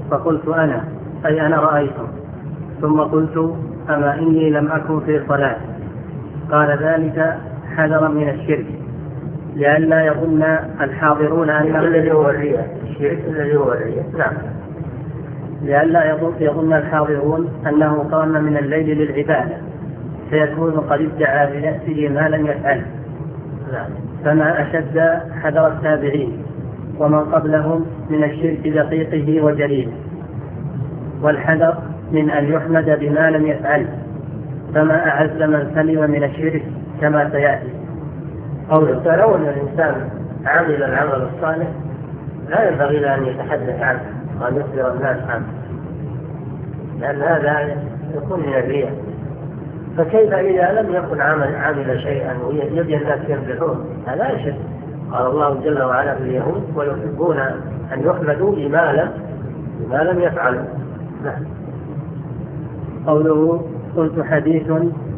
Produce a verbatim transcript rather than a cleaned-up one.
فقلت أنا أي أنا رأيت، ثم قلت أما إني لم أكن في صلاة. قال ذلك حذرا من الشرك لئلا يظن الحاضرون أن الذي هو الرياء، الشرك الذي هو الرياء. نعم. لئلا يظن الحاضرون أنه قام من الليل للعبادة فيكون قد ادعى بنفسه ما لم يفعل. فما أشد حذر التابعين ومن قبلهم من الشرك دقيقه وجليله، والحذر من أن يحمد بما لم يفعل، فما أعز من سلم من الشرك كما سيأتي. أو لو أن الإنسان عمل العمل الصالح لا ينبغي له أن يتحدث عنه وأن يخبر الناس عنه، لأن هذا يكون من الرياء. فكيف إذا لم يكن عمل عمل شيئا ويبي الناس يربحون؟ هذا شرك. قال الله جل وعلا في اليهود ويحبون أن يحمدوا بما لم بما لم يفعلوا. قوله قلت حديث